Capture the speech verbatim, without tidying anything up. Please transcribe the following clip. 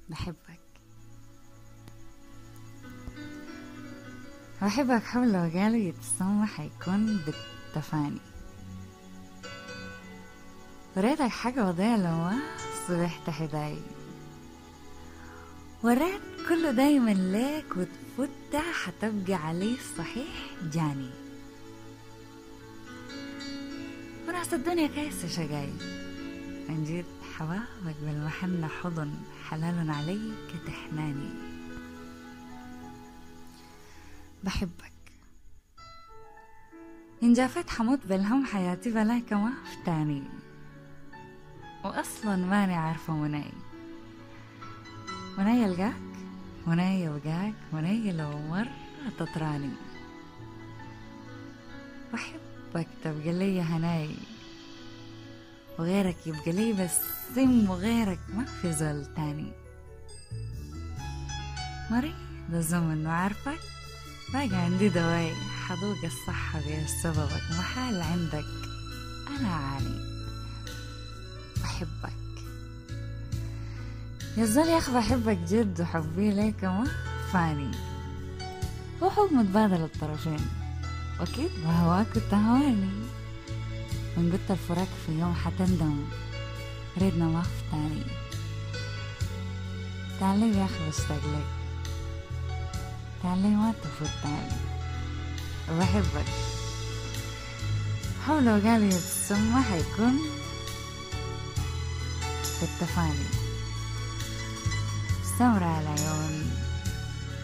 بحبك. بحبك حب لو قالوا يتسمى حيكون بالتفاني، وريتك حاجة وضيع لو ما صبحت حداي، وريت كله دايما ليك وتفوتها حتبقى عليه صحيح جاني، وناس الدنيا كيسة شقاي، من جيت حبابك بالمحنة حضن حلال علي كتحناني. بحبك إن جافت حموت بالهم حياتي بلاك ما فتاني، وأصلا ماني عارفة مناي مناي يلقاك مناي يبقاك مناي لو مرة تطراني. بحبك تبقى لي هناي وغيرك يبقى لي بس سم، وغيرك ما في زول تاني. مريض الزمن وعارفك باقي عندي دواي حذوق الصحة بسببك، محال عندك أنا عاني. بحبك يا زول يا أخي، بحبك جد، وحبي ليك ما فاني، هو حب متبادل الطرفين، وأكيد بهواك وتهواني. من قلت الفراق في يوم حتندم ريدنا ما فتاني. تعالي يا أخي بشتاق لك، تعالي ما تفوت تاني. وبحبك حب لو قالوا يتسمى حيكون بالتفاني، سمرة على عيون